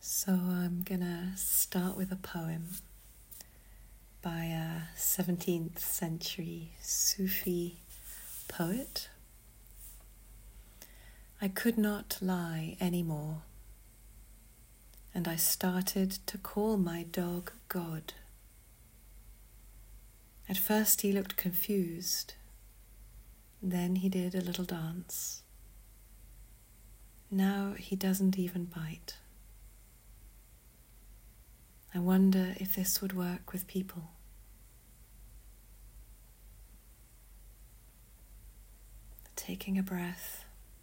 So I'm gonna start with a poem by a 17th century Sufi poet. I could not lie anymore, and I started to call my dog God. At first he looked confused, then he did a little dance. Now he doesn't even bite. I wonder if this would work with people. Taking a breath.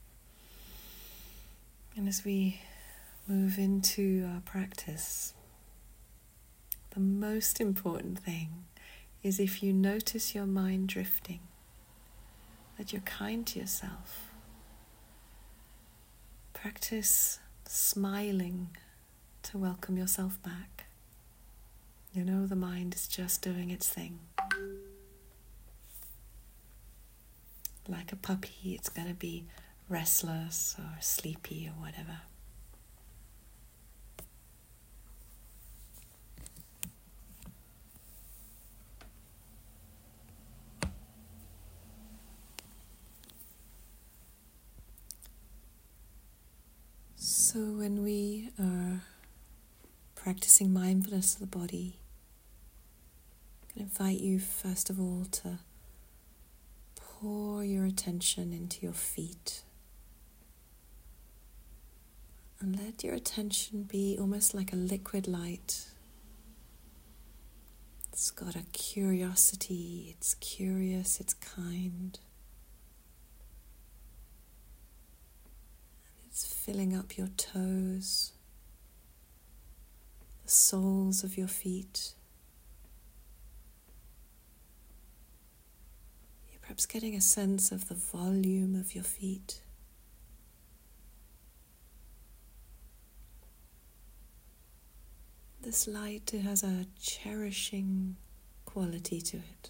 And as we move into our practice, the most important thing is if you notice your mind drifting, that you're kind to yourself. Practice smiling to welcome yourself back. You know, the mind is just doing its thing. Like a puppy, it's going to be restless or sleepy or whatever. So when we are practicing mindfulness of the body, I can invite you first of all to pour your attention into your feet. And let your attention be almost like a liquid light. It's got a curiosity, it's curious, it's kind. And it's filling up your toes, the soles of your feet. You're perhaps getting a sense of the volume of your feet. This light has a cherishing quality to it.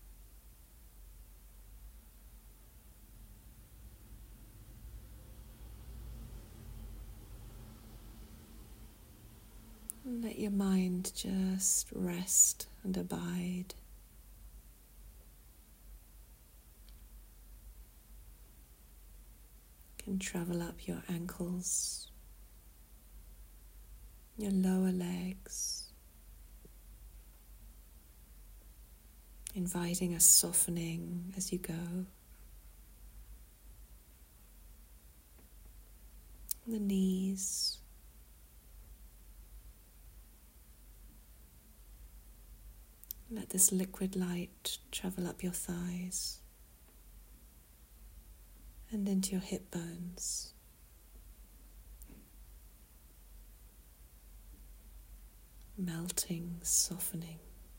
And let your mind just rest and abide. You can travel up your ankles, your lower legs, inviting a softening as you go. The knees, let this liquid light travel up your thighs and into your hip bones. Melting, softening.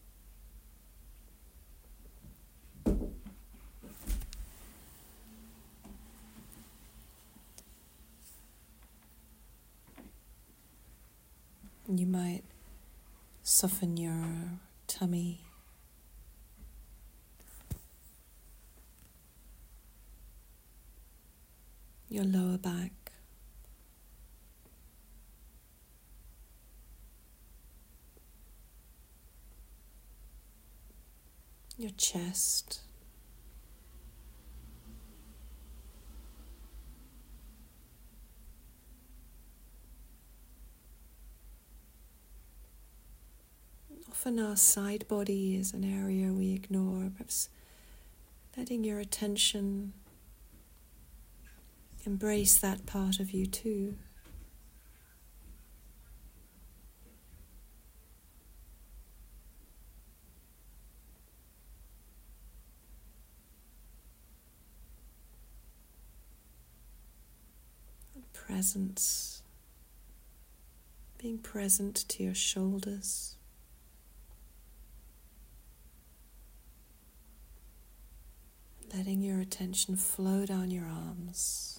You might soften your tummy, your lower back, your chest, often our side body is an area we ignore, perhaps letting your attention embrace that part of you too. Presence, being present to your shoulders, letting your attention flow down your arms,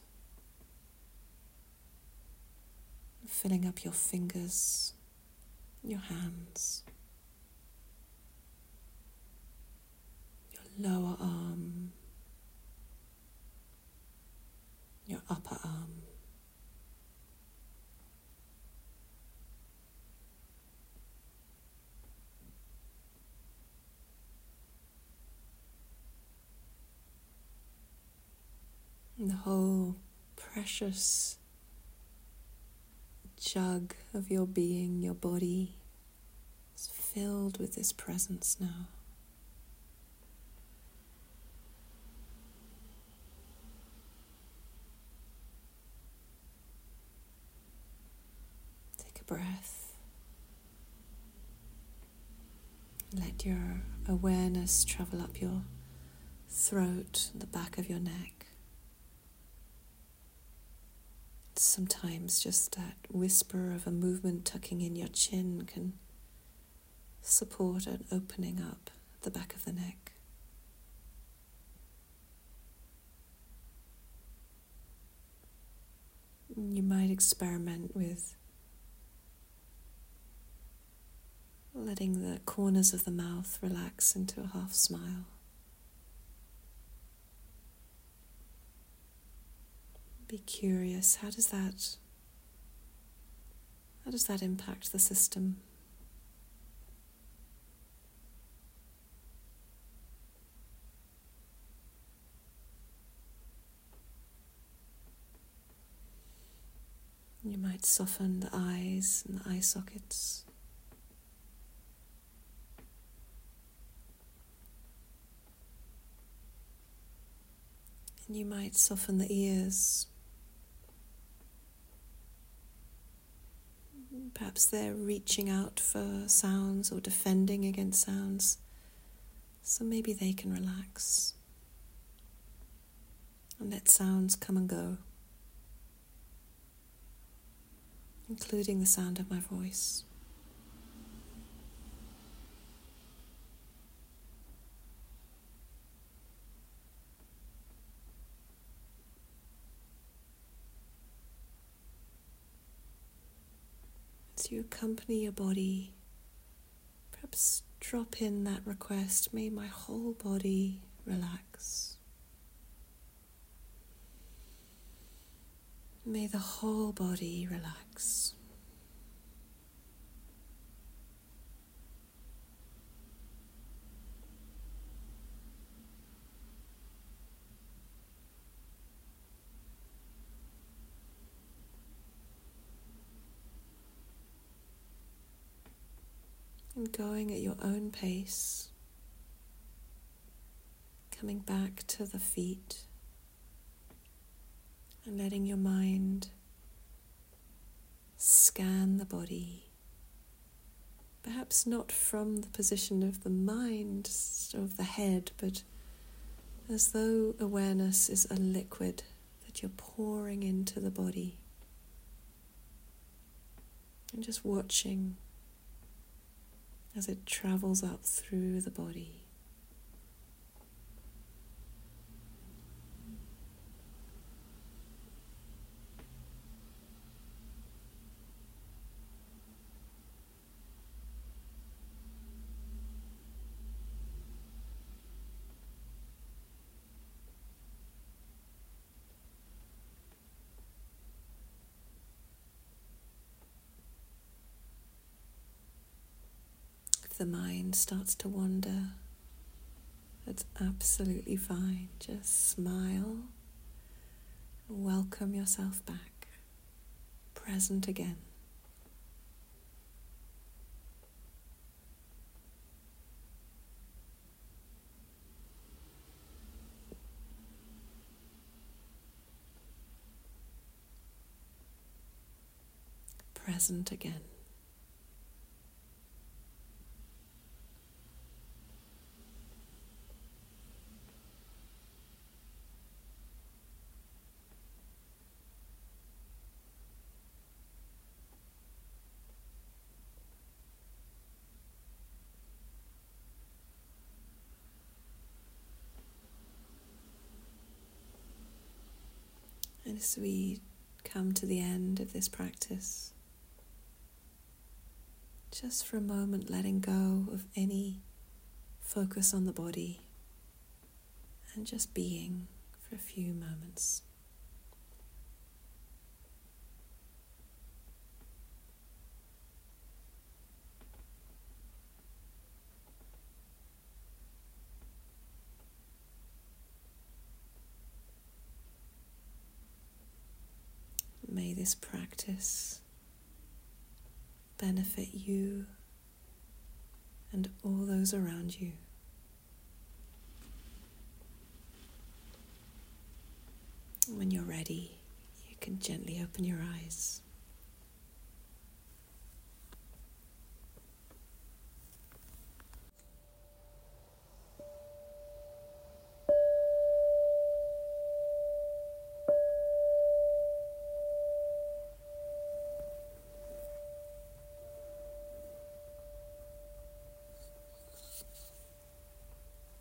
filling up your fingers, your hands, your lower arm, your upper arm. And the whole precious jug of your being, your body, is filled with this presence now. Take a breath. Let your awareness travel up your throat and the back of your neck. Sometimes just that whisper of a movement tucking in your chin can support an opening up the back of the neck. You might experiment with letting the corners of the mouth relax into a half smile. Be curious, how does that impact the system? You might soften the eyes and the eye sockets. And you might soften the ears. Perhaps they're reaching out for sounds or defending against sounds, so maybe they can relax and let sounds come and go, including the sound of my voice. As you accompany your body, perhaps drop in that request, may my whole body relax. May the whole body relax. And going at your own pace, coming back to the feet and letting your mind scan the body, perhaps not from the position of the mind, of the head, but as though awareness is a liquid that you're pouring into the body. And just watching as it travels up through the body. If the mind starts to wander, that's absolutely fine. Just smile and welcome yourself back, present again. Present again. And as we come to the end of this practice, just for a moment letting go of any focus on the body and just being for a few moments. may this practice benefit you and all those around you. When you're ready, you can gently open your eyes.